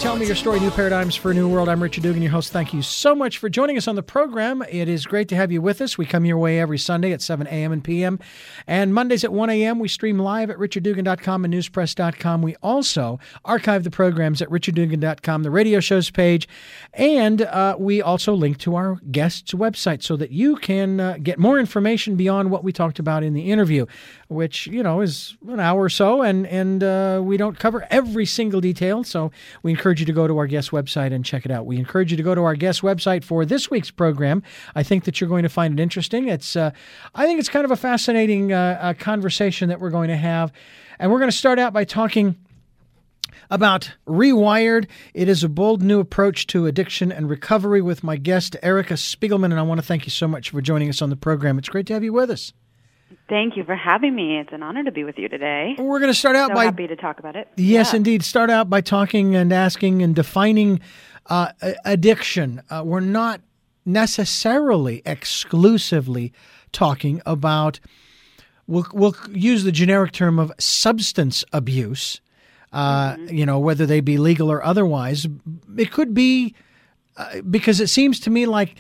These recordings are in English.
Tell Me Your Story, New Paradigms for a New World. I'm Richard Dugan, your host. Thank you so much for joining us on the program. It is great to have you with us. We come your way every Sunday at 7 a.m. and p.m. And Mondays at 1 a.m. we stream live at richarddugan.com and newspress.com. We also archive the programs at richarddugan.com, the radio shows page, and we also link to our guests' website so that you can get more information beyond what we talked about in the interview, which, is an hour or so, and we don't cover every single detail, so we encourage you to go to our guest website and check it out. We encourage you to go to our guest website for this week's program. I think that you're going to find it interesting. I think it's kind of a fascinating conversation that we're going to have, and we're going to start out by talking about Rewired. It is a bold new approach to addiction and recovery with my guest, Erica Spiegelman, and I want to thank you so much for joining us on the program. It's great to have you with us. Thank you for having me. It's an honor to be with you today. We're going to start out by happy to talk about it. Yes, indeed. Start out by talking and asking and defining addiction. We're not necessarily exclusively talking about, we'll use the generic term of substance abuse, whether they be legal or otherwise. It could be, because it seems to me like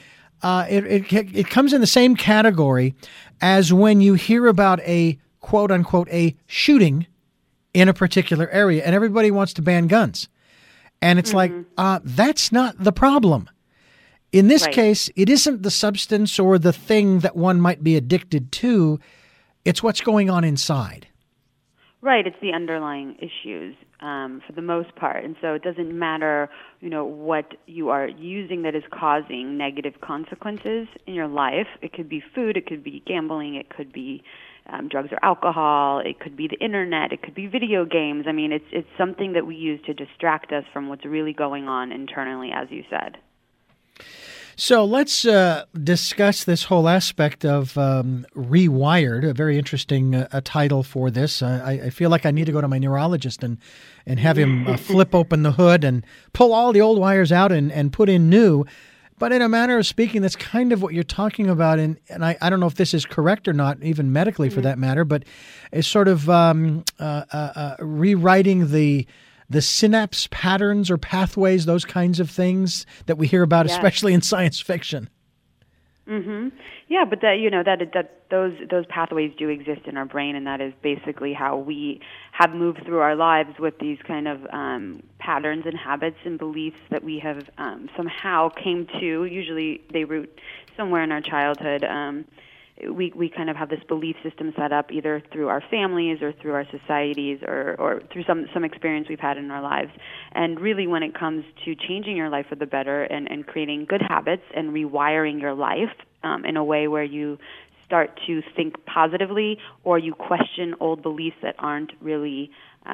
it comes in the same category as when you hear about a quote unquote a shooting in a particular area and everybody wants to ban guns. And it's like, that's not the problem. In this case, it isn't the substance or the thing that one might be addicted to. It's what's going on inside. Right. It's the underlying issues for the most part. And so it doesn't matter, what you are using that is causing negative consequences in your life. It could be food. It could be gambling. It could be drugs or alcohol. It could be the internet. It could be video games. I mean, it's something that we use to distract us from what's really going on internally, as you said. So let's discuss this whole aspect of Rewired, a very interesting title for this. I feel like I need to go to my neurologist and have him flip open the hood and pull all the old wires out and put in new. But in a manner of speaking, that's kind of what you're talking about. And I don't know if this is correct or not, even medically for that matter, but it's sort of rewriting the synapse patterns or pathways, those kinds of things that we hear about, especially in science fiction. Mm-hmm. Yeah, but those pathways do exist in our brain, and that is basically how we have moved through our lives with these kind of patterns and habits and beliefs that we have somehow came to. Usually they root somewhere in our childhood. We kind of have this belief system set up either through our families or through our societies or through some experience we've had in our lives. And really when it comes to changing your life for the better and creating good habits and rewiring your life in a way where you start to think positively or you question old beliefs that aren't really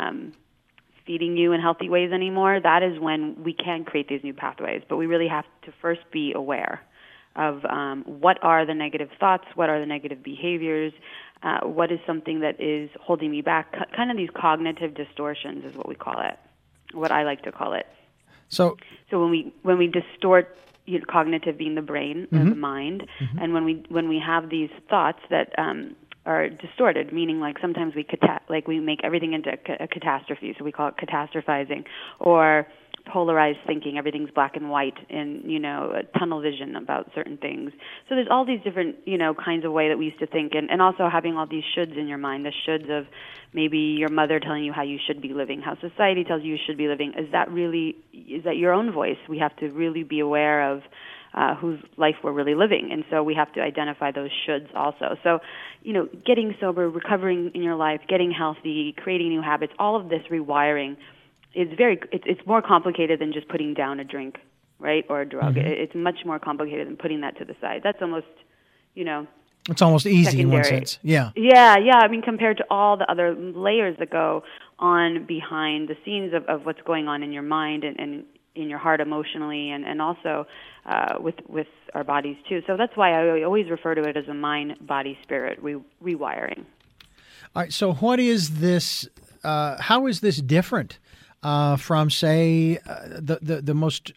feeding you in healthy ways anymore, that is when we can create these new pathways. But we really have to first be aware of what are the negative thoughts, what are the negative behaviors, what is something that is holding me back. Kind of these cognitive distortions is what we call it, what I like to call it. So when we distort, cognitive being the brain or the mind, and when we have these thoughts that are distorted, meaning like sometimes we make everything into a catastrophe, so we call it catastrophizing, or polarized thinking, everything's black and white, and tunnel vision about certain things. So there's all these different kinds of way that we used to think, and also having all these shoulds in your mind, the shoulds of maybe your mother telling you how you should be living, how society tells you should be living. Is that your own voice? We have to really be aware of whose life we're really living, and so we have to identify those shoulds also. So getting sober, recovering in your life, getting healthy, creating new habits, all of this rewiring is it's more complicated than just putting down a drink, right, or a drug. It's much more complicated than putting that to the side. That's almost, it's almost easy secondary. In one sense. Yeah. Yeah. I mean, compared to all the other layers that go on behind the scenes of what's going on in your mind and in your heart emotionally, and also with our bodies too. So that's why I always refer to it as a mind, body, spirit rewiring. All right. So what is this? How is this different from, say, the most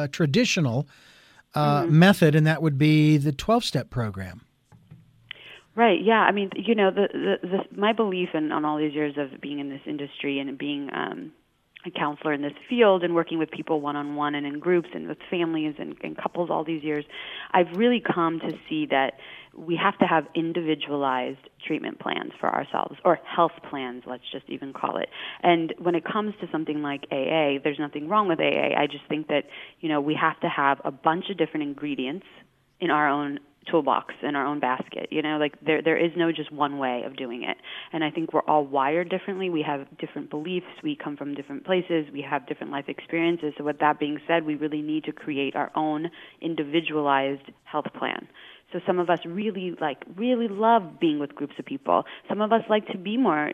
traditional method, and that would be the 12-step program? Right. Yeah. I mean, my belief on all these years of being in this industry and being a counselor in this field and working with people one-on-one and in groups and with families and couples all these years, I've really come to see that we have to have individualized treatment plans for ourselves, or health plans, let's just even call it. And when it comes to something like AA, there's nothing wrong with AA. I just think that, we have to have a bunch of different ingredients in our own toolbox, in our own basket. There is no just one way of doing it. And I think we're all wired differently. We have different beliefs. We come from different places. We have different life experiences. So with that being said, we really need to create our own individualized health plan. So some of us really love being with groups of people. Some of us like to be more,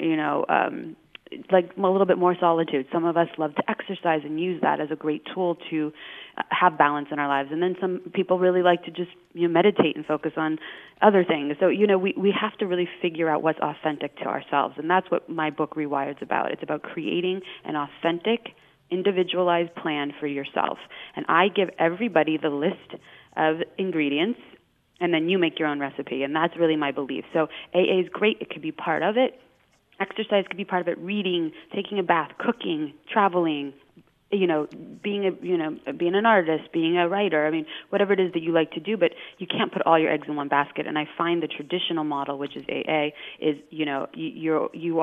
like a little bit more solitude. Some of us love to exercise and use that as a great tool to have balance in our lives. And then some people really like to just meditate and focus on other things. So, we have to really figure out what's authentic to ourselves. And that's what my book Rewired's about. It's about creating an authentic, individualized plan for yourself. And I give everybody the list of ingredients, and then you make your own recipe. And that's really my belief. So AA is great. It could be part of it. Exercise could be part of it. Reading, taking a bath, cooking, traveling, being an artist, being a writer. I mean, whatever it is that you like to do, but you can't put all your eggs in one basket. And I find the traditional model, which is AA, is you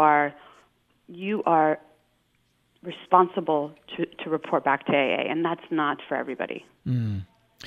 are responsible to report back to AA, and that's not for everybody. Mm.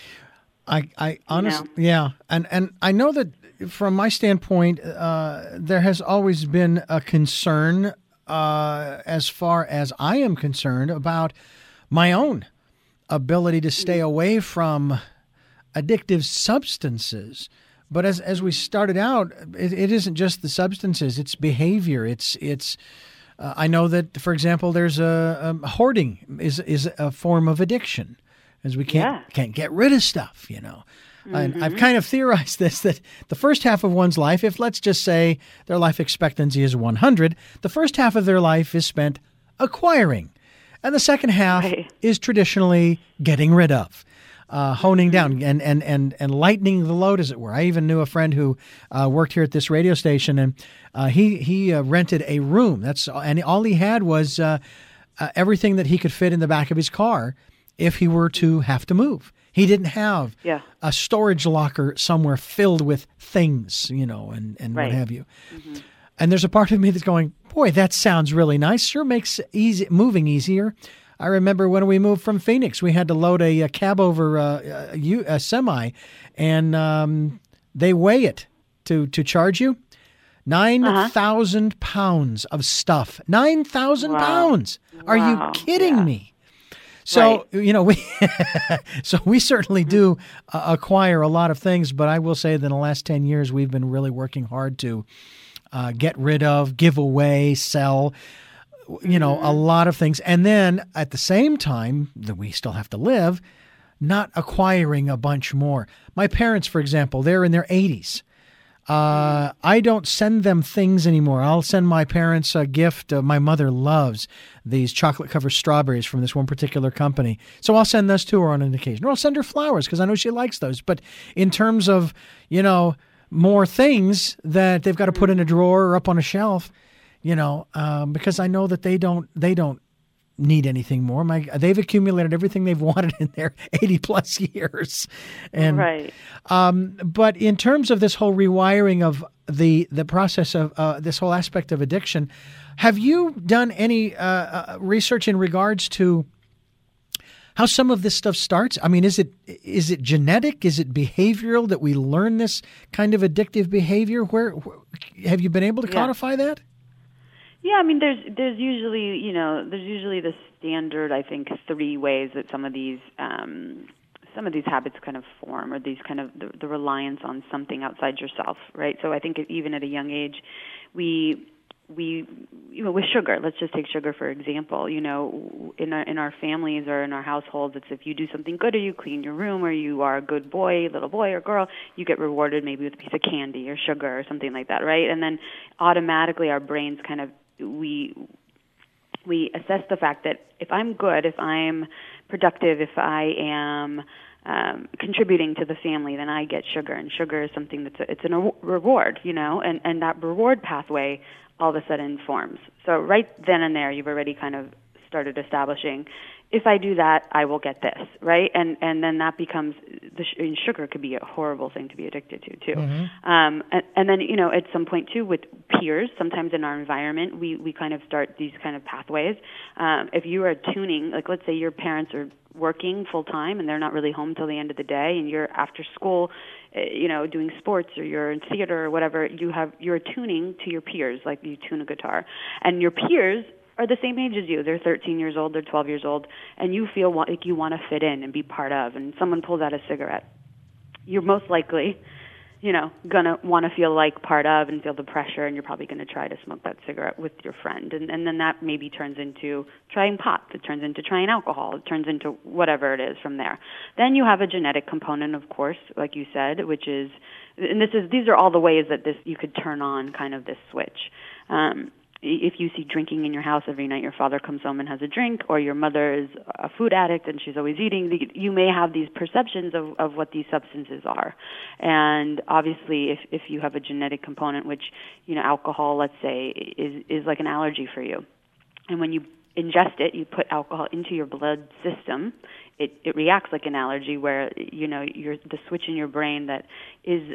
I honestly, yeah, and I know that from my standpoint, there has always been a concern, as far as I am concerned, about my own ability to stay away from addictive substances. But as we started out, it isn't just the substances; it's behavior. It's. I know that, for example, there's hoarding is a form of addiction. As we can't get rid of stuff, Mm-hmm. And I've kind of theorized this, that the first half of one's life, if let's just say their life expectancy is 100, the first half of their life is spent acquiring. And the second half is traditionally getting rid of, honing down and lightening the load, as it were. I even knew a friend who worked here at this radio station, and he rented a room. And all he had was everything that he could fit in the back of his car if he were to have to move. He didn't have a storage locker somewhere filled with things, and what have you. Mm-hmm. And there's a part of me that's going, boy, that sounds really nice. Sure makes moving easier. I remember when we moved from Phoenix, we had to load a cab over a semi, and they weigh it to charge you. 9,000 pounds of stuff. 9,000 pounds. Are you kidding me? So, we certainly do acquire a lot of things, but I will say that in the last 10 years, we've been really working hard to get rid of, give away, sell, a lot of things. And then at the same time that we still have to live, not acquiring a bunch more. My parents, for example, they're in their 80s. I don't send them things anymore. I'll send my parents a gift. My mother loves these chocolate-covered strawberries from this one particular company. So I'll send those to her on an occasion. Or I'll send her flowers because I know she likes those. But in terms of, more things that they've got to put in a drawer or up on a shelf, because I know that they don't need anything more. They've accumulated everything they've wanted in their 80-plus years. And, but in terms of this whole rewiring of the process of this whole aspect of addiction, have you done any research in regards to how some of this stuff starts? I mean, is it genetic? Is it behavioral that we learn this kind of addictive behavior? Where have you been able to codify that? Yeah, I mean, there's usually the standard, I think, 3 ways that some of these habits kind of form, or these kind of the reliance on something outside yourself, right? So I think even at a young age, we with sugar, let's just take sugar for example. In our families or in our households, it's if you do something good, or you clean your room, or you are a good boy, little boy or girl, you get rewarded maybe with a piece of candy or sugar or something like that, right? And then automatically our brains kind of we we assess the fact that if I'm good, if I'm productive, if I am contributing to the family, then I get sugar, and sugar is something it's a reward, and that reward pathway all of a sudden forms. So right then and there, you've already kind of started establishing, if I do that, I will get this, right? And then that becomes, and sugar could be a horrible thing to be addicted to, too. Mm-hmm. And then, at some point, too, with peers, sometimes in our environment, we kind of start these kind of pathways. If you are tuning, like let's say your parents are working full-time and they're not really home till the end of the day, and you're after school, doing sports, or you're in theater or whatever, you're tuning to your peers like you tune a guitar. And your peers are the same age as you. They're 13 years old, they're 12 years old, and you feel like you want to fit in and be part of, and someone pulls out a cigarette. You're most likely, going to want to feel like part of and feel the pressure, and you're probably going to try to smoke that cigarette with your friend. And then that maybe turns into trying pot. It turns into trying alcohol. It turns into whatever it is from there. Then you have a genetic component, of course, like you said, which is, and these are all the ways that you could turn on kind of this switch. If you see drinking in your house every night, your father comes home and has a drink, or your mother is a food addict and she's always eating, you may have these perceptions of what these substances are. And obviously, if you have a genetic component, which, alcohol, let's say, is like an allergy for you. And when you ingest it, you put alcohol into your blood system, it reacts like an allergy where, the switch in your brain that is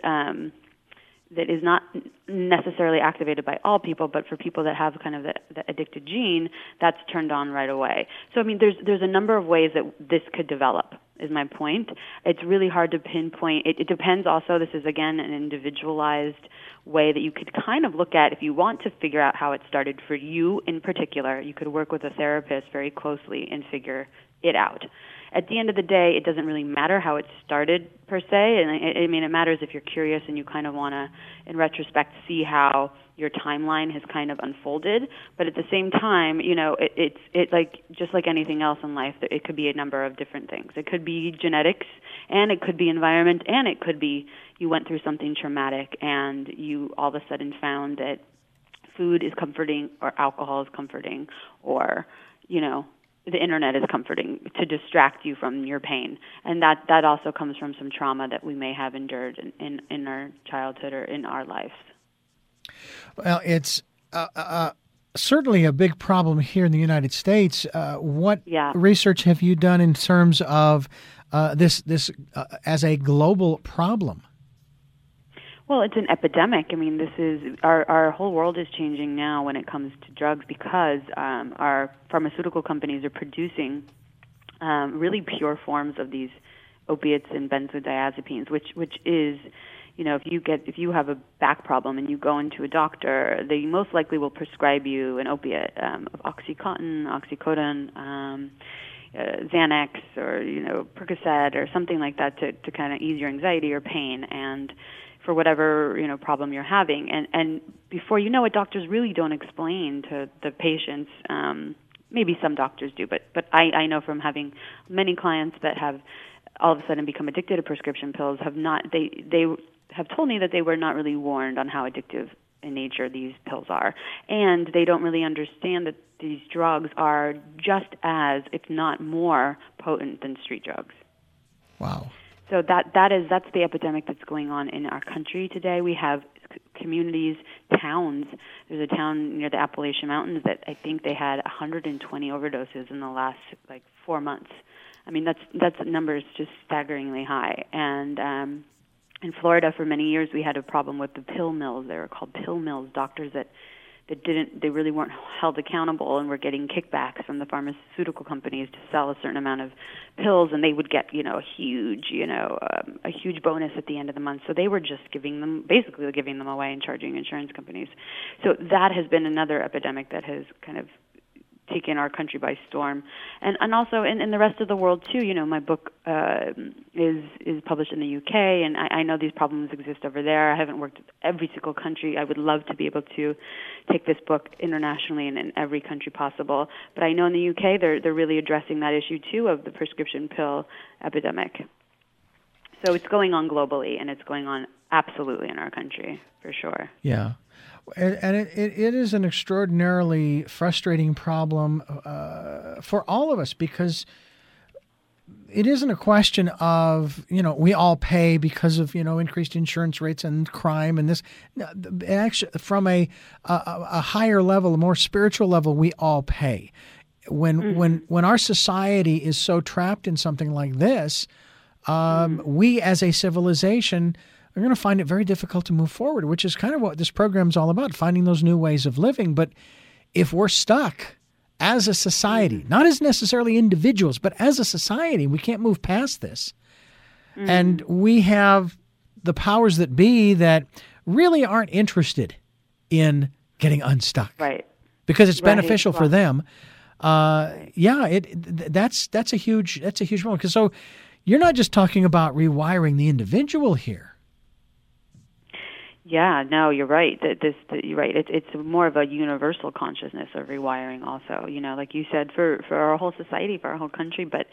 not necessarily activated by all people, but for people that have kind of the addicted gene, that's turned on right away. So, there's a number of ways that this could develop, is my point. It's really hard to pinpoint. It depends also, this is, again, an individualized way that you could kind of look at. If you want to figure out how it started for you in particular, you could work with a therapist very closely and figure it out. At the end of the day, it doesn't really matter how it started per se, and it matters if you're curious and you kind of want to, in retrospect, see how your timeline has kind of unfolded. But at the same time, it's like just like anything else in life, it could be a number of different things. It could be genetics, and it could be environment, and it could be you went through something traumatic and you all of a sudden found that food is comforting, or alcohol is comforting, or the internet is comforting to distract you from your pain. And that also comes from some trauma that we may have endured in our childhood or in our lives. Well, it's certainly a big problem here in the United States. What research have you done in terms of this as a global problem? Well, it's an epidemic. This is our whole world is changing now when it comes to drugs, because our pharmaceutical companies are producing really pure forms of these opiates and benzodiazepines, which is, if you have a back problem and you go into a doctor, they most likely will prescribe you an opiate, OxyContin, Oxycodone, Xanax, or Percocet, or something like that to kind of ease your anxiety or pain, and for whatever problem you're having, and before you know it, doctors really don't explain to the patients. Maybe some doctors do, but I know from having many clients that have all of a sudden become addicted to prescription pills, they have told me that they were not really warned on how addictive in nature these pills are, and they don't really understand that these drugs are just as, if not more, potent than street drugs. Wow. So that's the epidemic that's going on in our country today. We have communities, towns. There's a town near the Appalachian Mountains that I think they had 120 overdoses in the last 4 months. That's numbers just staggeringly high. And in Florida, for many years, we had a problem with the pill mills. They were called pill mills. Doctors that they really weren't held accountable and were getting kickbacks from the pharmaceutical companies to sell a certain amount of pills, and they would get a huge bonus at the end of the month. So they were just giving them away and charging insurance companies. So that has been another epidemic that has kind of taken our country by storm, and also in the rest of the world too. My book is published in the UK, and I know these problems exist over there. I haven't worked with every single country. I would love to be able to take this book internationally and in every country possible. But I know in the UK they're really addressing that issue too of the prescription pill epidemic. So it's going on globally, and it's going on absolutely in our country, for sure. Yeah. And it is an extraordinarily frustrating problem for all of us, because it isn't a question of, we all pay because of, increased insurance rates and crime and this. No, actually, from a higher level, a more spiritual level, we all pay. When our society is so trapped in something like this, we as a civilization are going to find it very difficult to move forward, which is kind of what this program is all about, finding those new ways of living. But if we're stuck as a society, not as necessarily individuals, but as a society, we can't move past this. And we have the powers that be that really aren't interested in getting unstuck. Right. Because it's beneficial for them. That's a huge problem. Because so you're not just talking about rewiring the individual here. Yeah, no, you're right. You're right. It's more of a universal consciousness of rewiring. Also, like you said, for our whole society, for our whole country. But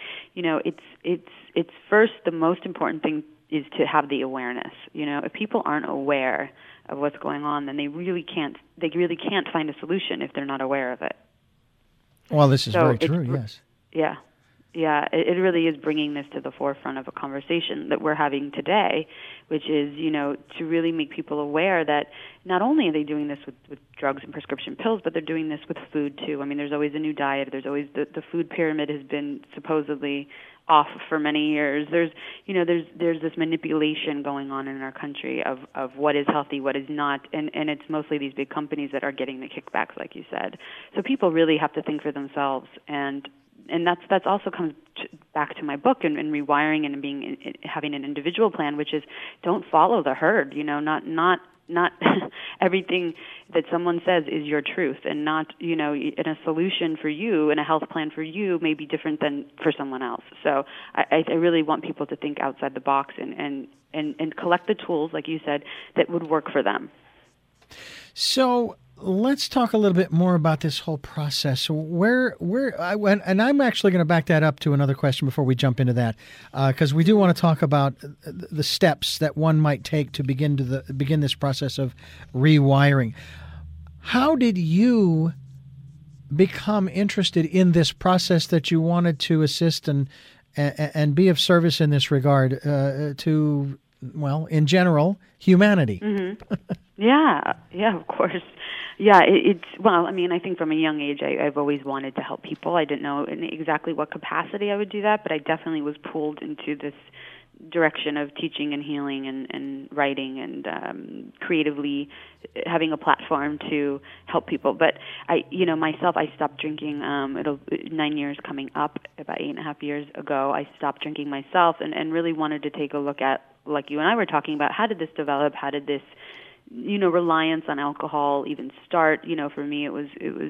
it's first, the most important thing is to have the awareness. If people aren't aware of what's going on, then they really can't find a solution if they're not aware of it. Well, this is very true. Yes. Yeah. Yeah, it really is bringing this to the forefront of a conversation that we're having today, which is, to really make people aware that not only are they doing this with drugs and prescription pills, but they're doing this with food too. I mean, there's always a new diet. There's always the food pyramid has been supposedly off for many years. There's this manipulation going on in our country of what is healthy, what is not, and it's mostly these big companies that are getting the kickbacks, like you said. So people really have to think for themselves, and that's also comes back to my book and rewiring and having an individual plan, which is don't follow the herd. Not everything that someone says is your truth, and not in a solution for you and a health plan for you may be different than for someone else. So I really want people to think outside the box and collect the tools, like you said, that would work for them. So let's talk a little bit more about this whole process. And I'm actually going to back that up to another question before we jump into that, because we do want to talk about the steps that one might take to begin this process of rewiring. How did you become interested in this process that you wanted to assist and be of service in this regard to, well, in general, humanity? Mm-hmm. Yeah, of course. Yeah, I think from a young age, I've always wanted to help people. I didn't know in exactly what capacity I would do that, but I definitely was pulled into this direction of teaching and healing and writing and creatively having a platform to help people. But I stopped drinking. 9 years coming up, about 8.5 years ago, I stopped drinking myself and really wanted to take a look at, like you and I were talking about, how did this develop? How did this reliance on alcohol even start? For me, it was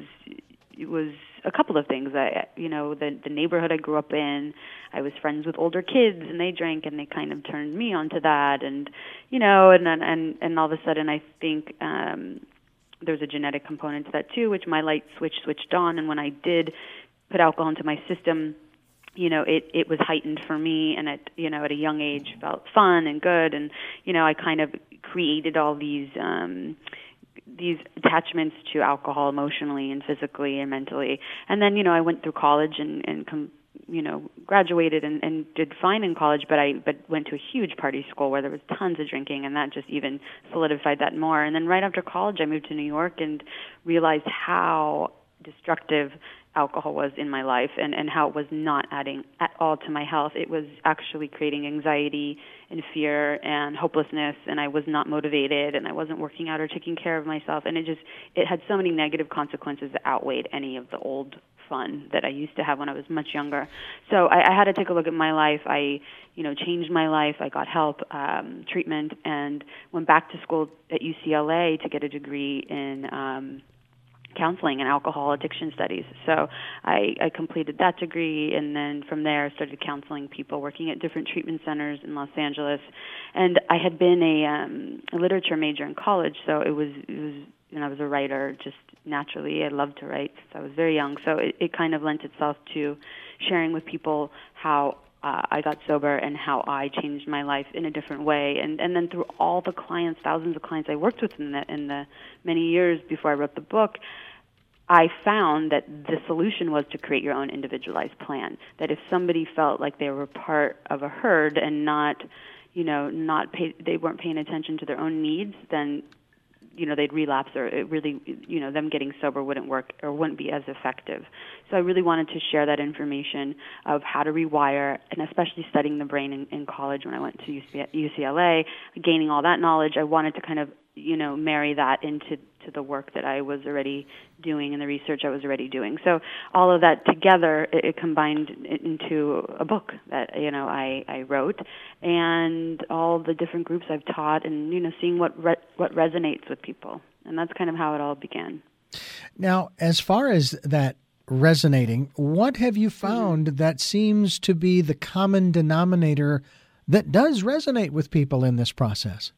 a couple of things. The neighborhood I grew up in, I was friends with older kids, and they drank, and they kind of turned me onto that, and and all of a sudden, I think there's a genetic component to that too, which my light switched on, and when I did put alcohol into my system, it was heightened for me, and at a young age felt fun and good, and I kind of created all these attachments to alcohol emotionally and physically and mentally. And then I went through college and graduated and did fine in college, but went to a huge party school where there was tons of drinking, and that just even solidified that more. And then right after college, I moved to New York and realized how destructive alcohol was in my life, and how it was not adding at all to my health. It was actually creating anxiety and fear and hopelessness, and I was not motivated, and I wasn't working out or taking care of myself, and it had so many negative consequences that outweighed any of the old fun that I used to have when I was much younger. So I had to take a look at my life. I changed my life. I got help, treatment, and went back to school at UCLA to get a degree in counseling and alcohol addiction studies. So I completed that degree, and then from there I started counseling people, working at different treatment centers in Los Angeles. And I had been a literature major in college, so it was I was a writer just naturally. I loved to write since I was very young, so it kind of lent itself to sharing with people how I got sober and how I changed my life in a different way. And then through all the clients, thousands of clients I worked with in the many years before I wrote the book, I found that the solution was to create your own individualized plan. That if somebody felt like they were part of a herd and they weren't paying attention to their own needs, then they'd relapse, or it really, them getting sober wouldn't work or wouldn't be as effective. So I really wanted to share that information of how to rewire, and especially studying the brain in college when I went to UCLA, gaining all that knowledge. I wanted to kind of, marry that into the work that I was already doing and the research I was already doing. So all of that together, it combined into a book that, I wrote, and all the different groups I've taught, and, seeing what resonates with people. And that's kind of how it all began. Now, as far as that resonating, what have you found that seems to be the common denominator that does resonate with people in this process?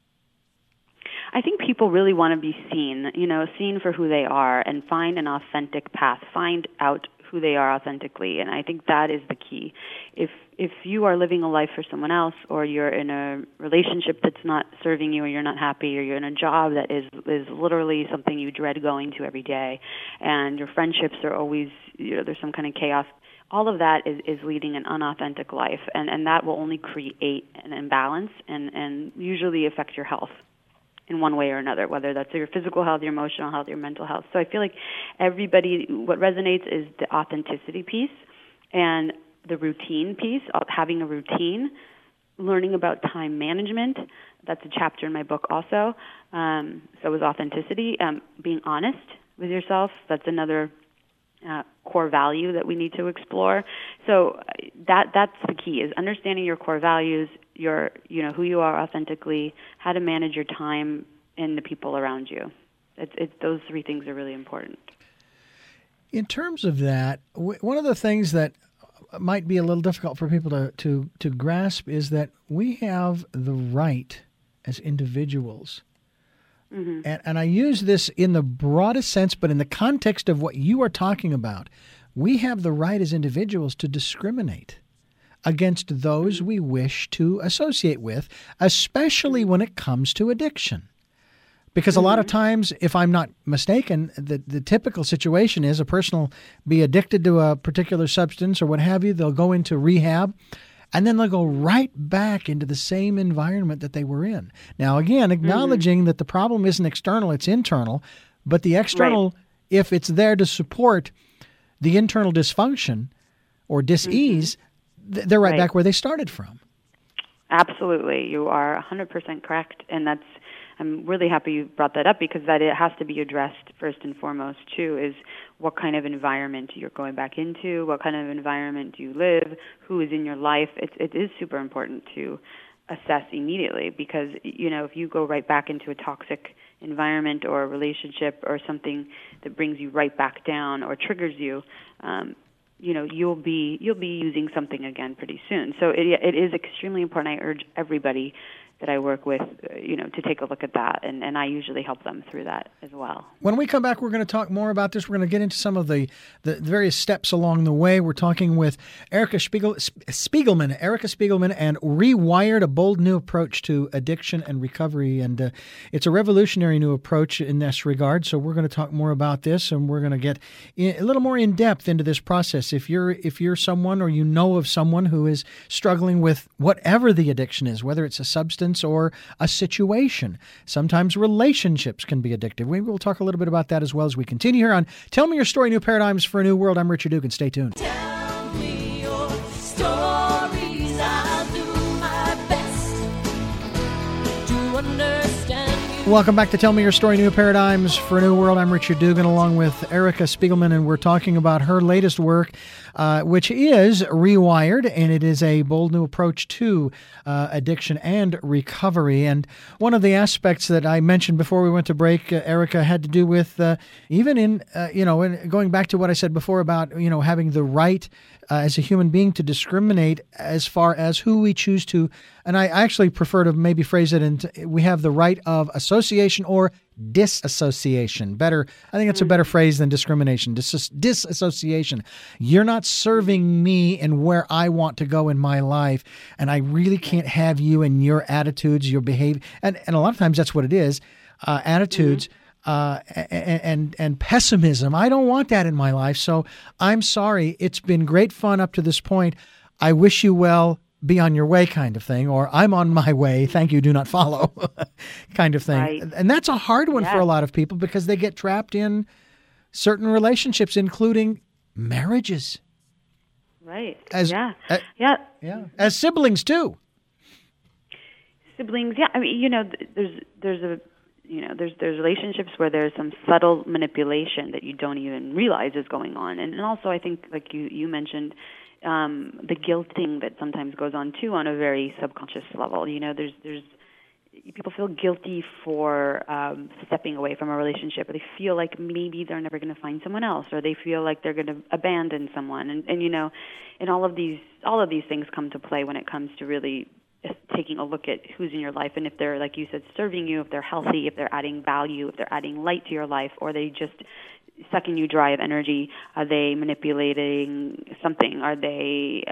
I think people really want to be seen, seen for who they are, and find an authentic path, find out who they are authentically. And I think that is the key. If you are living a life for someone else, or you're in a relationship that's not serving you, or you're not happy, or you're in a job that is literally something you dread going to every day, and your friendships are always, there's some kind of chaos, all of that is leading an unauthentic life, and that will only create an imbalance and usually affect your health in one way or another, whether that's your physical health, your emotional health, your mental health. So I feel like what resonates is the authenticity piece and the routine piece, having a routine, learning about time management. That's a chapter in my book also. So was authenticity, being honest with yourself. That's another core value that we need to explore. So that's the key, is understanding your core values, who you are authentically, how to manage your time, and the people around you. Those three things are really important. In terms of that, one of the things that might be a little difficult for people to grasp is that we have the right as individuals. Mm-hmm. And I use this in the broadest sense, but in the context of what you are talking about, we have the right as individuals to discriminate against those we wish to associate with, especially when it comes to addiction. Because a lot of times, if I'm not mistaken, the typical situation is a person will be addicted to a particular substance or what have you. They'll go into rehab, and then they'll go right back into the same environment that they were in. Now, again, acknowledging that the problem isn't external, it's internal, but the external, if it's there to support the internal dysfunction or dis-ease, they're right back where they started from. Absolutely. You are 100% correct, and I'm really happy you brought that up, because that it has to be addressed first and foremost, too, is what kind of environment you're going back into, what kind of environment do you live, who is in your life. It is super important to assess immediately, because, if you go right back into a toxic environment or a relationship or something that brings you right back down or triggers you, you'll be using something again pretty soon. So it is extremely important. I urge everybody that I work with, to take a look at that, and I usually help them through that as well. When we come back, we're going to talk more about this. We're going to get into some of the various steps along the way. We're talking with Erica Spiegelman, and Rewired, a bold new approach to addiction and recovery, and it's a revolutionary new approach in this regard. So we're going to talk more about this, and we're going to get a little more in depth into this process. If you're someone, or you know of someone who is struggling with whatever the addiction is, whether it's a substance or a situation. Sometimes relationships can be addictive. We will talk a little bit about that as well as we continue here on Tell Me Your Story, New Paradigms for a New World. I'm Richard Dugan. Stay tuned. Tell me your stories. I'll do my best to understand you. Welcome back to Tell Me Your Story, New Paradigms for a New World. I'm Richard Dugan, along with Erica Spiegelman, and we're talking about her latest work, which is Rewired, and it is a bold new approach to addiction and recovery. And one of the aspects that I mentioned before we went to break, Erica, had to do with even in going back to what I said before about having the right as a human being to discriminate as far as who we choose to. And I actually prefer to maybe phrase it in, we have the right of association or disassociation. Better, I think that's a better phrase than discrimination. Disassociation. You're not serving me and where I want to go in my life, and I really can't have you and your attitudes, your behavior. And a lot of times that's what it is, attitudes. And pessimism. I don't want that in my life. So I'm sorry. It's been great fun up to this point. I wish you well. Be on your way kind of thing, or I'm on my way. Thank you. Do not follow kind of thing. Right. And that's a hard one for Yeah. a lot of people because they get trapped in certain relationships, including marriages. Right. As- yeah. uh, yeah. Yeah. As siblings too. Siblings. Yeah. I mean, there's relationships where there's some subtle manipulation that you don't even realize is going on, and also I think, like you mentioned, the guilting that sometimes goes on too on a very subconscious level. There's people feel guilty for stepping away from a relationship, or they feel like maybe they're never going to find someone else, or they feel like they're going to abandon someone, and all of these things come to play when it comes to really taking a look at who's in your life, and if they're, like you said, serving you, if they're healthy, if they're adding value, if they're adding light to your life, or they just sucking you dry of energy. Are they manipulating something? Are they,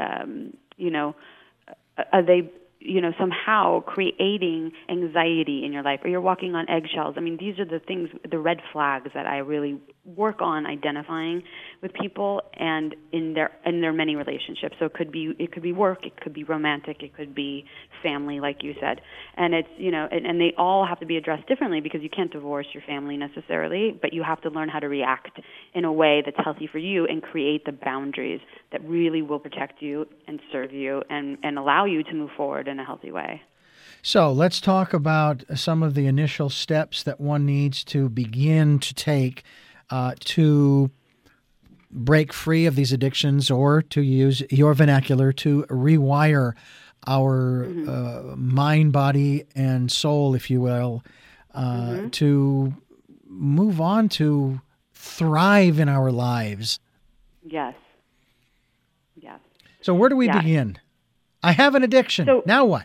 somehow creating anxiety in your life, or you're walking on eggshells? I mean, these are the things, the red flags that I really work on identifying with people, and in their many relationships. So it could be work, it could be romantic, it could be family, like you said, and it's and they all have to be addressed differently, because you can't divorce your family necessarily, but you have to learn how to react in a way that's healthy for you and create the boundaries that really will protect you and serve you and allow you to move forward in a healthy way. So let's talk about some of the initial steps that one needs to begin to take to break free of these addictions, or to use your vernacular, to rewire our mind, body, and soul, if you will, to move on to thrive in our lives. Yes. Yes. So where do we begin? I have an addiction. So- now what?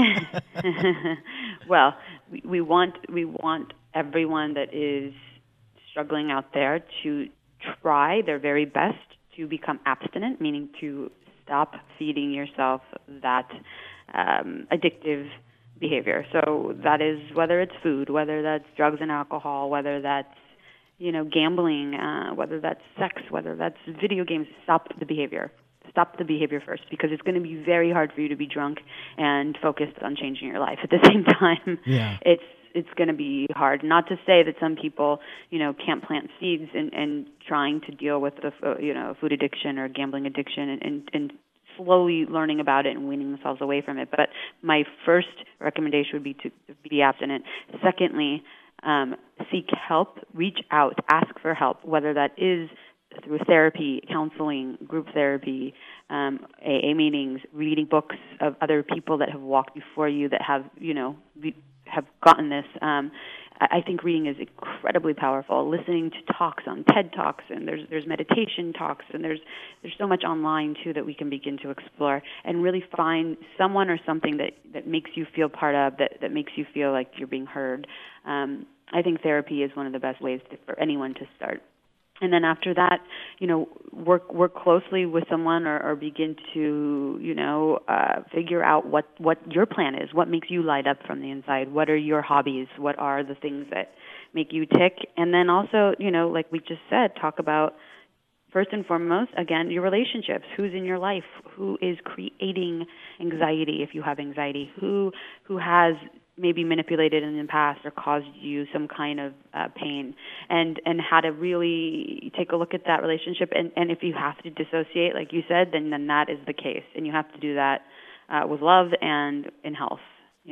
Well, we want everyone that is struggling out there to try their very best to become abstinent, meaning to stop feeding yourself that addictive behavior. So that is whether it's food, whether that's drugs and alcohol, whether that's gambling, whether that's sex, whether that's video games. Stop the behavior. Stop the behavior first, because it's going to be very hard for you to be drunk and focused on changing your life at the same time. Yeah. It's going to be hard. Not to say that some people, can't plant seeds and trying to deal with the, food addiction or gambling addiction and slowly learning about it and weaning themselves away from it. But my first recommendation would be to be abstinent. Secondly, seek help, reach out, ask for help, whether that is through therapy, counseling, group therapy, AA meetings, reading books of other people that have walked before you that have, have gotten this. I think reading is incredibly powerful. Listening to talks on TED Talks, and there's meditation talks, and there's so much online too that we can begin to explore and really find someone or something that makes you feel part of, that makes you feel like you're being heard. I think therapy is one of the best ways for anyone to start. And then after that, work closely with someone, or begin to, figure out what your plan is, what makes you light up from the inside, what are your hobbies, what are the things that make you tick. And then also, like we just said, talk about, first and foremost, again, your relationships. Who's in your life? Who is creating anxiety if you have anxiety? Who has maybe manipulated in the past or caused you some kind of pain, and how to really take a look at that relationship. And if you have to dissociate, like you said, then that is the case. And you have to do that with love and in health.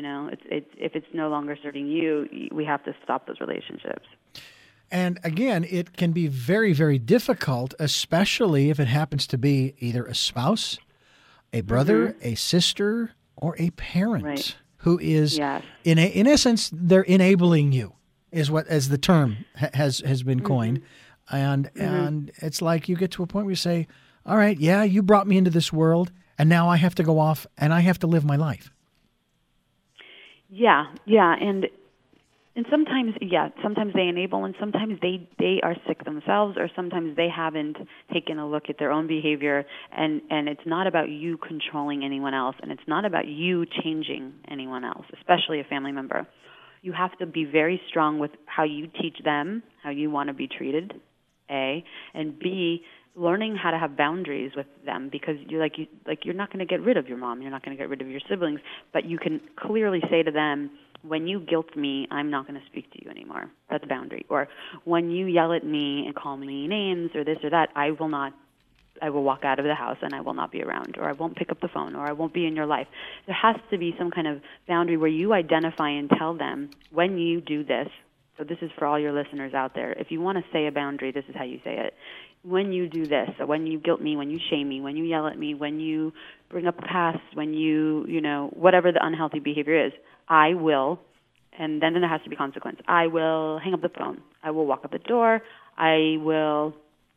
If it's no longer serving you, we have to stop those relationships. And again, it can be very, very difficult, especially if it happens to be either a spouse, a brother, a sister, or a parent. Right. Who is, Yes. in essence, they're enabling you, as the term has been coined, and it's like you get to a point where you say, "All right, yeah, you brought me into this world, and now I have to go off and I have to live my life." Yeah, and And sometimes, sometimes they enable, and sometimes they are sick themselves, or sometimes they haven't taken a look at their own behavior, and it's not about you controlling anyone else, and it's not about you changing anyone else, especially a family member. You have to be very strong with how you teach them, how you want to be treated, A, and B, learning how to have boundaries with them, because you're not going to get rid of your mom, you're not going to get rid of your siblings, but you can clearly say to them, when you guilt me, I'm not going to speak to you anymore. That's a boundary. Or when you yell at me and call me names or this or that, I will walk out of the house and I will not be around, or I won't pick up the phone, or I won't be in your life. There has to be some kind of boundary where you identify and tell them, when you do this, so this is for all your listeners out there, if you want to say a boundary, this is how you say it. When you do this, so when you guilt me, when you shame me, when you yell at me, when you bring up the past, when you whatever the unhealthy behavior is, I will, and then there has to be consequence. I will hang up the phone. I will walk out the door. I will,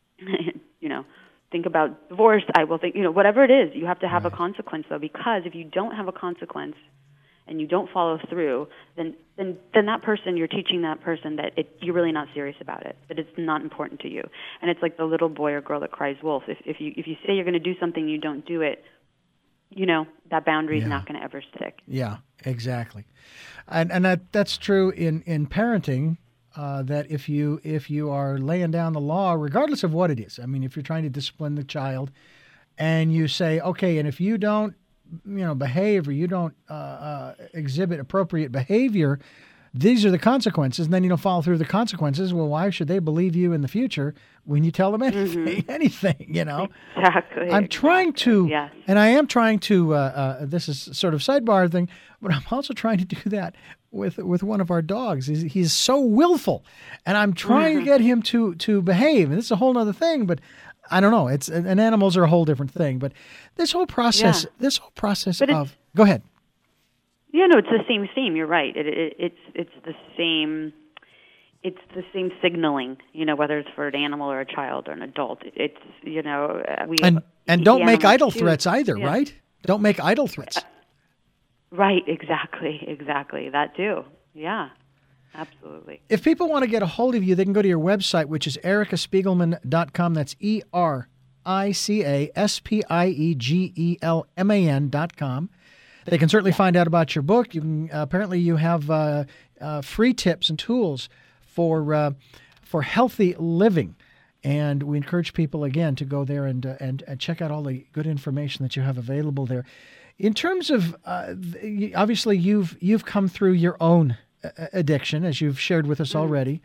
think about divorce. I will think, whatever it is, you have to have a consequence, though, because if you don't have a consequence and you don't follow through, then that person, you're teaching that person that you're really not serious about it, that it's not important to you. And it's like the little boy or girl that cries wolf. If you say you're going to do something, you don't do it, that boundary is not going to ever stick. Yeah, exactly. And that's true in parenting, that if you are laying down the law, regardless of what it is, I mean, if you're trying to discipline the child and you say, okay, and if you don't, behave, or you don't exhibit appropriate behavior, these are the consequences, and then you don't follow through the consequences. Well, why should they believe you in the future when you tell them anything? Exactly. I'm trying to, yes. And I am trying to. This is sort of sidebar thing, but I'm also trying to do that with one of our dogs. He's so willful, and I'm trying to get him to behave. And this is a whole other thing, but I don't know. And animals are a whole different thing. But this whole process, of go ahead. Yeah, no, it's the same theme. You're right. It's the same. It's the same signaling. Whether it's for an animal or a child or an adult. It's and don't make idle threats either, right? Don't make idle threats. Right. Exactly. That too. Yeah. Absolutely. If people want to get a hold of you, they can go to your website, which is ericaspiegelman.com. That's ERICASPIEGELMAN.com. They can certainly find out about your book. You can apparently you have free tips and tools for healthy living, and we encourage people again to go there and check out all the good information that you have available there. In terms of obviously you've come through your own addiction, as you've shared with us already.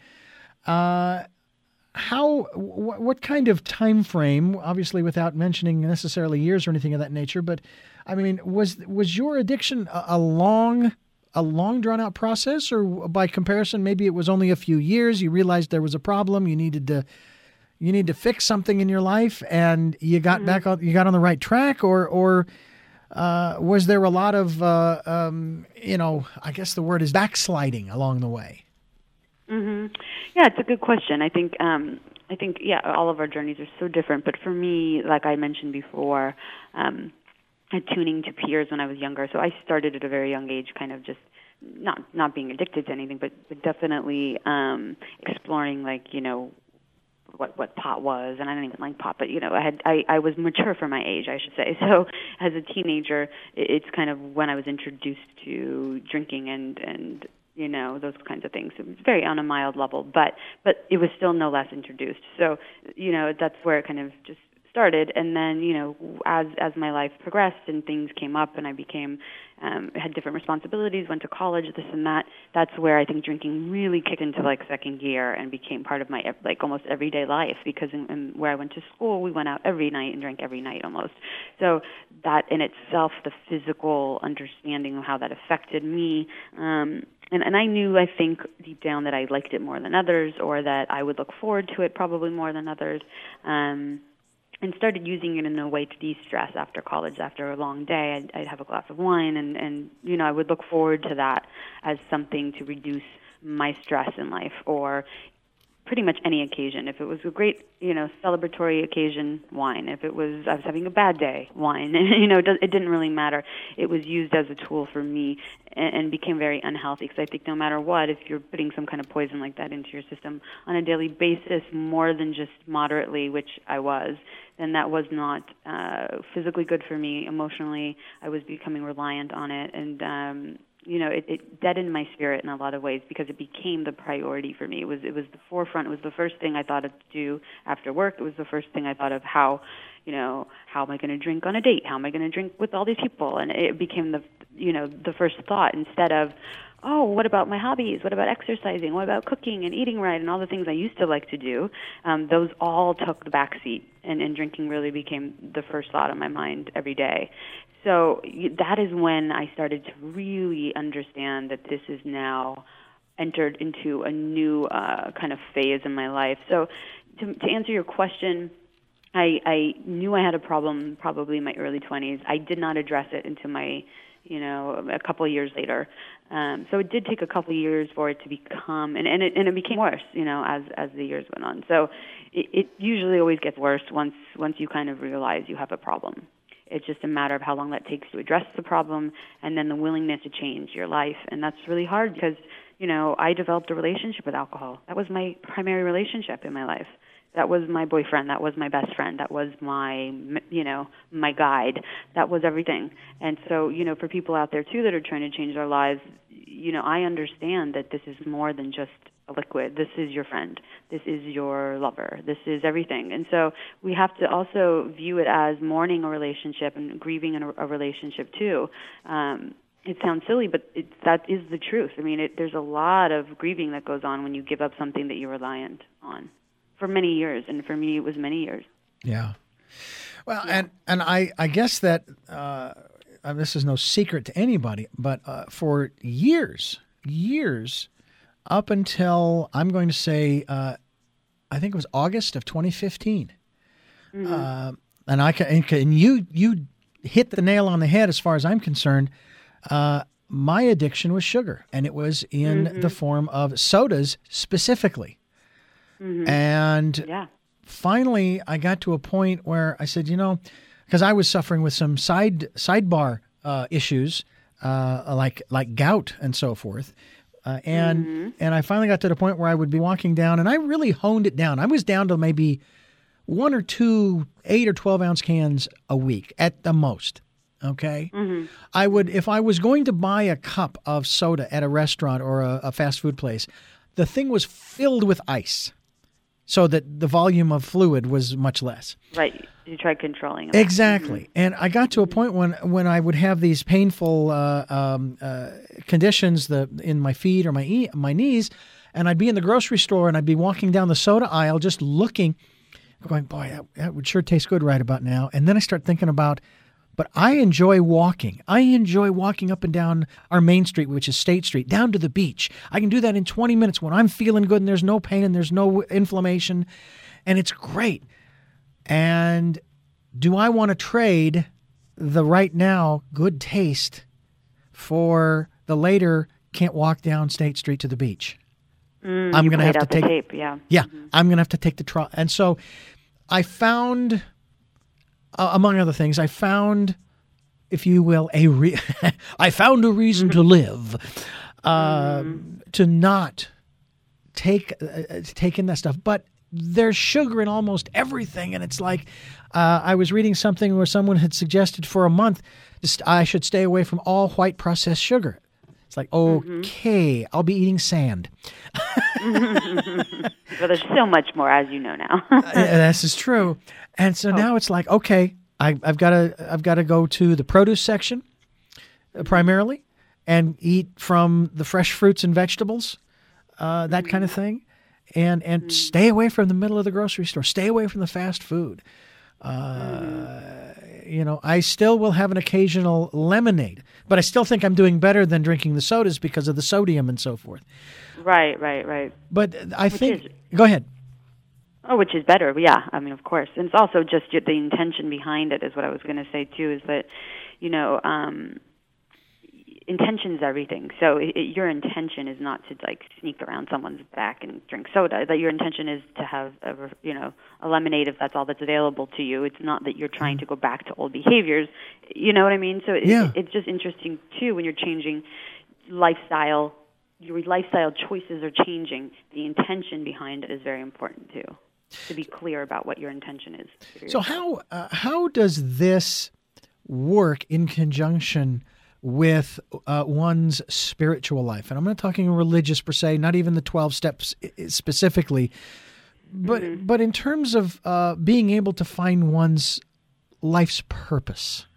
What kind of time frame, obviously without mentioning necessarily years or anything of that nature, but I mean, was your addiction a long drawn out process, or by comparison, maybe it was only a few years, you realized there was a problem, you needed to fix something in your life, and you got back on, you got on the right track, or was there a lot of, I guess the word is backsliding along the way? Mm-hmm. Yeah, it's a good question. I think, all of our journeys are so different. But for me, like I mentioned before, tuning to peers when I was younger. So I started at a very young age, kind of just not being addicted to anything, but definitely exploring, what pot was, and I didn't even like pot, but I was mature for my age, I should say. So as a teenager, it's kind of when I was introduced to drinking and those kinds of things. It was very on a mild level, but it was still no less introduced. So that's where it kind of just started. And then as my life progressed and things came up and I became had different responsibilities, went to college, this and that, that's where I think drinking really kicked into second gear and became part of my almost everyday life, because in where I went to school, we went out every night and drank every night almost. So that in itself, the physical understanding of how that affected me, and I knew, I think, deep down that I liked it more than others, or that I would look forward to it probably more than others, and started using it in a way to de-stress after college. After a long day, I'd have a glass of wine, and I would look forward to that as something to reduce my stress in life, or pretty much any occasion. If it was a great, celebratory occasion, wine. If I was having a bad day, wine. It didn't really matter. It was used as a tool for me and became very unhealthy, because I think no matter what, if you're putting some kind of poison like that into your system on a daily basis, more than just moderately, which I was, then that was not physically good for me. Emotionally, I was becoming reliant on it, and it deadened my spirit in a lot of ways, because it became the priority for me. It was the forefront. It was the first thing I thought of to do after work. It was the first thing I thought of how am I going to drink on a date? How am I going to drink with all these people? And it became the first thought, instead of, oh, what about my hobbies? What about exercising? What about cooking and eating right and all the things I used to like to do? Those all took the back seat, and drinking really became the first thought on my mind every day. So that is when I started to really understand that this is now entered into a new kind of phase in my life. So to answer your question, I knew I had a problem probably in my early 20s. I did not address it until my, a couple of years later. So it did take a couple of years for it to become, and it became worse, as the years went on. So it usually always gets worse once you kind of realize you have a problem. It's just a matter of how long that takes to address the problem, and then the willingness to change your life. And that's really hard, because, I developed a relationship with alcohol. That was my primary relationship in my life. That was my boyfriend. That was my best friend. That was my, my guide. That was everything. And so, for people out there, too, that are trying to change their lives, I understand that this is more than just a liquid. This is your friend. This is your lover. This is everything. And so we have to also view it as mourning a relationship and grieving a relationship, too. It sounds silly, but that is the truth. I mean, there's a lot of grieving that goes on when you give up something that you're reliant on for many years. And for me, it was many years. Yeah. Well, yeah. And I guess that this is no secret to anybody, but for years, up until, I'm going to say, I think it was August of 2015. Mm-hmm. And you hit the nail on the head as far as I'm concerned. My addiction was sugar, and it was in the form of sodas specifically. Mm-hmm. And finally, I got to a point where I said, because I was suffering with some sidebar issues, like gout and so forth. And I finally got to the point where I would be walking down, and I really honed it down. I was down to maybe 1 or 2 8 or 12 ounce cans a week at the most. Okay. Mm-hmm. I would, if I was going to buy a cup of soda at a restaurant or a fast food place, the thing was filled with ice, so that the volume of fluid was much less. Right. You tried controlling it. Exactly. Mm-hmm. And I got to a point when I would have these painful conditions in my feet or my knees, and I'd be in the grocery store and I'd be walking down the soda aisle just looking, going, boy, that would sure taste good right about now. And then I start thinking about, but I enjoy walking. I enjoy walking up and down our main street, which is State Street, down to the beach. I can do that in 20 minutes when I'm feeling good and there's no pain and there's no inflammation, and it's great. And do I want to trade the right now good taste for the later can't walk down State Street to the beach? I'm going to have to take the tape, yeah. Yeah, I'm going to have to take the trial. And so I found, among other things, I found, if you will, I found a reason to live, to not take in that stuff. But there's sugar in almost everything, and it's like I was reading something where someone had suggested for a month I should stay away from all white processed sugar. It's like, okay, I'll be eating sand. Well, there's so much more, as you know now. This is true. And so now it's like, okay, I've got to go to the produce section primarily and eat from the fresh fruits and vegetables, that kind of thing, and stay away from the middle of the grocery store. Stay away from the fast food. I still will have an occasional lemonade, but I still think I'm doing better than drinking the sodas because of the sodium and so forth. Right. But I think... Go ahead. Oh, which is better, yeah. I mean, of course. And it's also just the intention behind it is what I was going to say, too, is that, intention's everything. So your intention is not to like sneak around someone's back and drink soda. That your intention is to have a lemonade if that's all that's available to you. It's not that you're trying to go back to old behaviors. You know what I mean? So it's just interesting too when you're changing lifestyle. Your lifestyle choices are changing. The intention behind it is very important too. To be clear about what your intention is. So how does this work in conjunction with one's spiritual life? And I'm not talking religious per se, not even the 12 steps specifically, but in terms of being able to find one's life's purpose.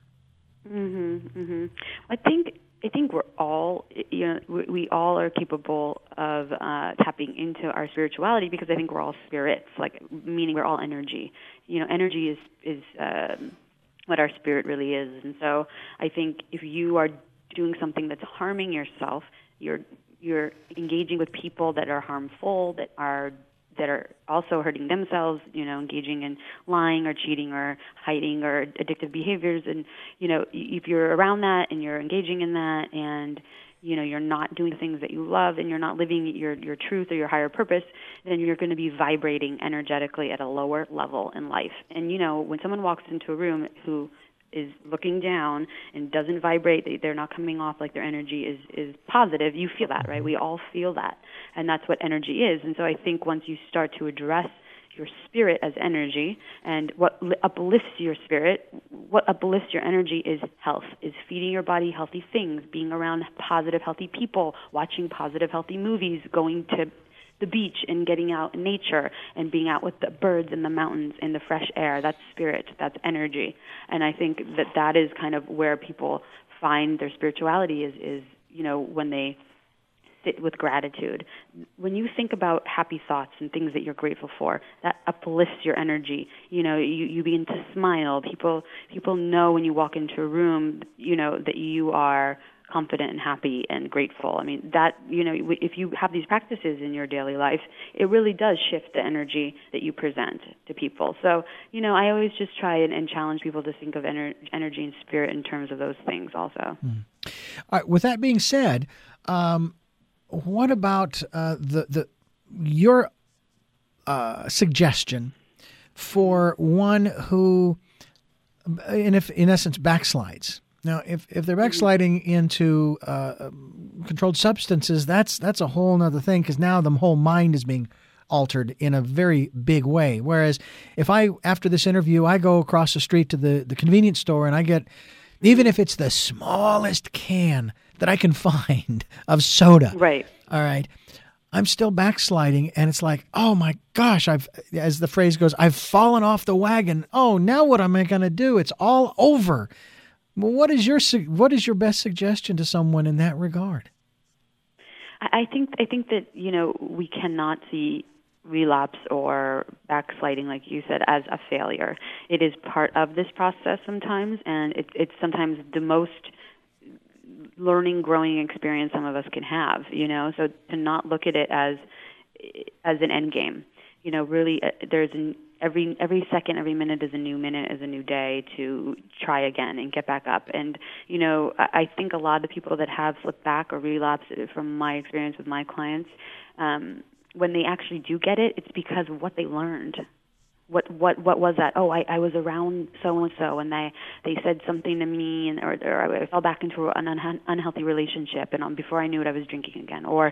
I think we're all, we all are capable of tapping into our spirituality because I think we're all spirits, like meaning we're all energy. Energy is what our spirit really is. And so I think if you are doing something that's harming yourself, you're engaging with people that are harmful, that are also hurting themselves, engaging in lying or cheating or hiding or addictive behaviors. And, if you're around that and you're engaging in that and, you're not doing things that you love and you're not living your truth or your higher purpose, then you're going to be vibrating energetically at a lower level in life. And, when someone walks into a room who is looking down and doesn't vibrate, they're not coming off like their energy is positive, you feel that, right? We all feel that. And that's what energy is. And so I think once you start to address your spirit as energy and what uplifts your spirit, what uplifts your energy is health, is feeding your body healthy things, being around positive, healthy people, watching positive, healthy movies, going to the beach and getting out in nature and being out with the birds in the mountains in the fresh air. That's spirit. That's energy. And I think that is kind of where people find their spirituality is when they sit with gratitude. When you think about happy thoughts and things that you're grateful for, that uplifts your energy. You begin to smile. People know when you walk into a room, that you are confident and happy and grateful. I mean, that, if you have these practices in your daily life, it really does shift the energy that you present to people. So, I always just try and challenge people to think of energy and spirit in terms of those things also. All right, with that being said, what about your suggestion for one who, in essence, backslides? Now, if they're backsliding into controlled substances, that's a whole other thing because now the whole mind is being altered in a very big way. Whereas if after this interview, I go across the street to the convenience store and I get, even if it's the smallest can that I can find of soda. Right. All right. I'm still backsliding, and it's like, oh my gosh, as the phrase goes, I've fallen off the wagon. Oh, now what am I going to do? It's all over. Well, what is your best suggestion to someone in that regard? I think that we cannot see relapse or backsliding, like you said, as a failure. It is part of this process sometimes, and it's sometimes the most learning, growing experience some of us can have. So to not look at it as an end game. Really, there's every second, every minute is a new minute, is a new day to try again and get back up. And, I think a lot of the people that have slipped back or relapsed, from my experience with my clients, when they actually do get it, it's because of what they learned. What was that? Oh, I was around so-and-so, and they said something to me, or I fell back into an unhealthy relationship, and before I knew it, I was drinking again. Or,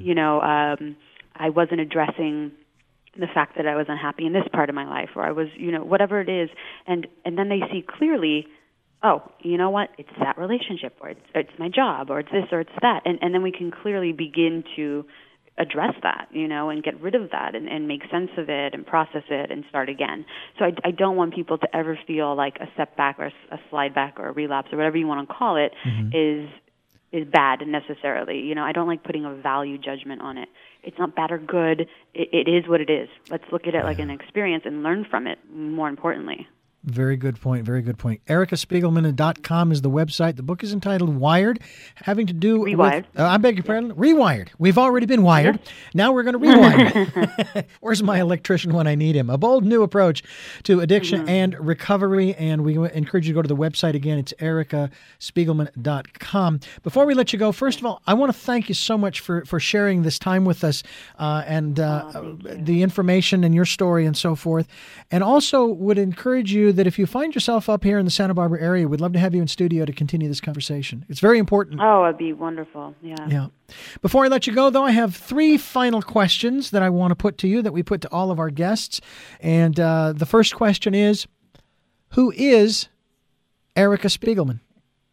I wasn't addressing the fact that I was unhappy in this part of my life, or I was, whatever it is, and then they see clearly, oh, you know what, it's that relationship, or it's my job, or it's this, or it's that, and then we can clearly begin to address that, and get rid of that and make sense of it and process it and start again. So I don't want people to ever feel like a setback or a slide back or a relapse or whatever you want to call it is bad necessarily. I don't like putting a value judgment on it. It's not bad or good. It is what it is. Let's look at it like an experience and learn from it, more importantly. Very good point. Very good point. EricaSpiegelman.com is the website. The book is entitled Wired, having to do Rewired. with... I beg your pardon? Rewired. We've already been wired. Yes. Now we're going to rewire. Where's my electrician when I need him? A bold new approach to addiction and recovery. And we encourage you to go to the website again. It's EricaSpiegelman.com. Before we let you go, first of all, I want to thank you so much for sharing this time with us and the information and your story and so forth. And also would encourage you that if you find yourself up here in the Santa Barbara area, we'd love to have you in studio to continue this conversation. It's very important. Oh, it'd be wonderful. Yeah. Before I let you go, though, I have 3 final questions that I want to put to you that we put to all of our guests. And the first question is, who is Erica Spiegelman?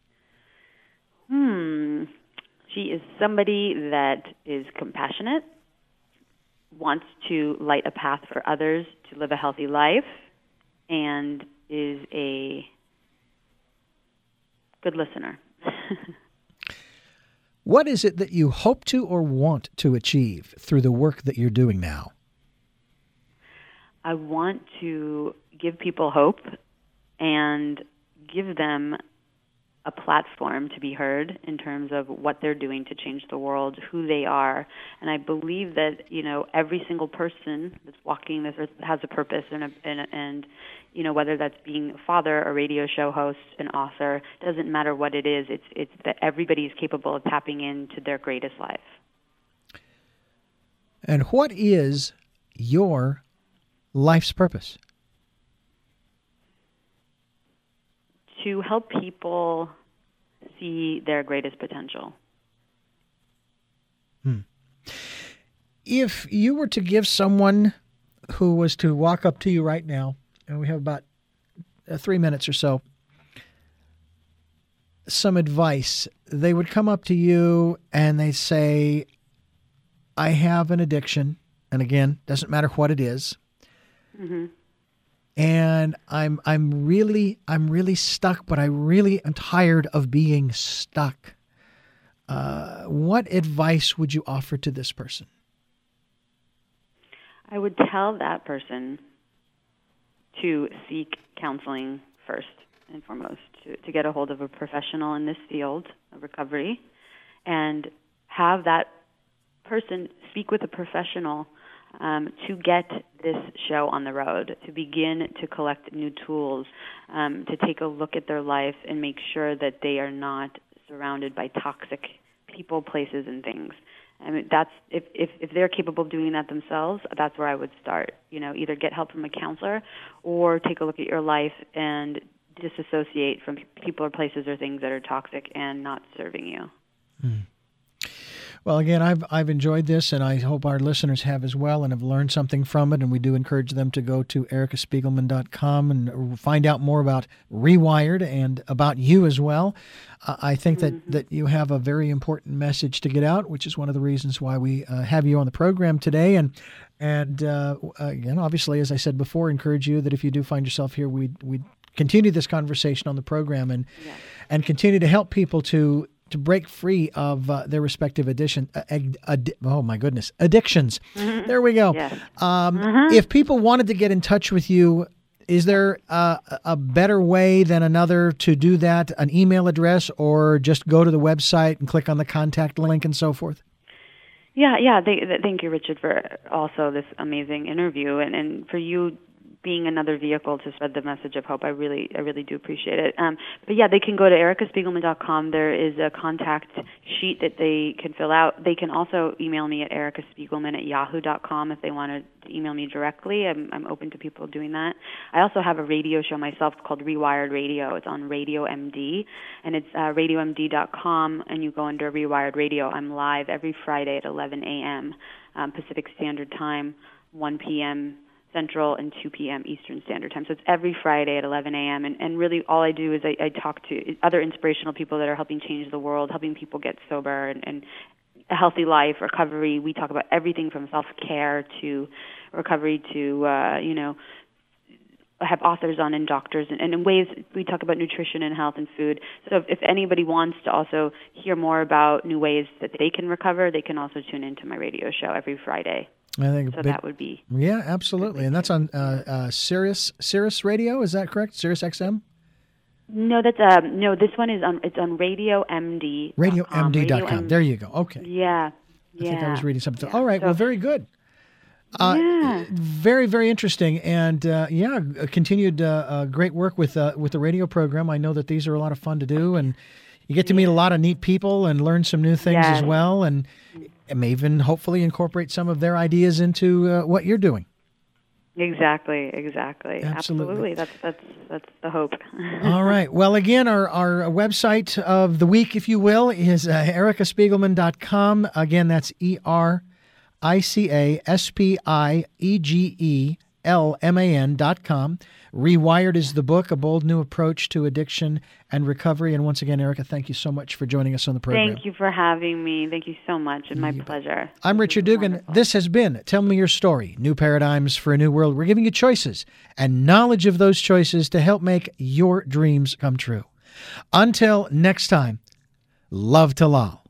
She is somebody that is compassionate, wants to light a path for others to live a healthy life, and is a good listener. What is it that you hope to or want to achieve through the work that you're doing now? I want to give people hope and give them a platform to be heard in terms of what they're doing to change the world, who they are. And I believe that, every single person that's walking this earth has a purpose and whether that's being a father, a radio show host, an author, doesn't matter what it is. It's that everybody is capable of tapping into their greatest life. And what is your life's purpose? To help people see their greatest potential. If you were to give someone who was to walk up to you right now, and we have about 3 minutes or so, some advice, they would come up to you and they say, I have an addiction, and again, doesn't matter what it is. And I'm really stuck, but I really am tired of being stuck. What advice would you offer to this person? I would tell that person to seek counseling first and foremost, to get a hold of a professional in this field of recovery, and have that person speak with a professional to get this show on the road, to begin to collect new tools, to take a look at their life and make sure that they are not surrounded by toxic people, places, and things. I mean, that's if they're capable of doing that themselves, that's where I would start. Either get help from a counselor or take a look at your life and disassociate from people or places or things that are toxic and not serving you. Well, again, I've enjoyed this, and I hope our listeners have as well and have learned something from it. And we do encourage them to go to EricaSpiegelman.com and find out more about Rewired and about you as well. I think that you have a very important message to get out, which is one of the reasons why we have you on the program today. And again, obviously, as I said before, encourage you that if you do find yourself here, we'd continue this conversation on the program and continue to help people to break free of their respective addictions. There we go. Yes. If people wanted to get in touch with you, is there a better way than another to do that, an email address, or just go to the website and click on the contact link and so forth? Yeah. Thank you, Richard, for also this amazing interview and for you being another vehicle to spread the message of hope. I really do appreciate it. But yeah, they can go to EricaSpiegelman.com. There is a contact sheet that they can fill out. They can also email me at ericaspiegelman@yahoo.com if they want to email me directly. I'm open to people doing that. I also have a radio show myself called Rewired Radio. It's on Radio MD, and it's radiomd.com, and you go under Rewired Radio. I'm live every Friday at 11 a.m. Pacific Standard Time, 1 p.m. Central, and 2 p.m. Eastern Standard Time. So it's every Friday at 11 a.m. And really all I do is I talk to other inspirational people that are helping change the world, helping people get sober and a healthy life, recovery. We talk about everything from self-care to recovery to, have authors on and doctors and in ways we talk about nutrition and health and food. So if anybody wants to also hear more about new ways that they can recover, they can also tune into my radio show every Friday I think So that would be. Yeah, absolutely. And that's on Sirius Radio, is that correct? Sirius XM? No, that's no. This one is on. It's on Radio MD. RadioMD.com. There you go. Okay. Yeah. I think I was reading something. Yeah. All right. So, well, very good. Very, very interesting. And continued great work with the radio program. I know that these are a lot of fun to do, and you get to meet a lot of neat people and learn some new things as well, and may even hopefully incorporate some of their ideas into what you're doing. Exactly. Absolutely. That's the hope. All right. Well, again, our website of the week, if you will, is ericaspiegelman.com. Again, that's ERICASPIEGELMAN.com. Rewired is the book, A Bold New Approach to Addiction and Recovery. And once again, Erica, thank you so much for joining us on the program. Thank you for having me. Thank you so much. It's my pleasure. I'm Richard Dugan. Wonderful. This has been Tell Me Your Story, New Paradigms for a New World. We're giving you choices and knowledge of those choices to help make your dreams come true. Until next time, love to Lal.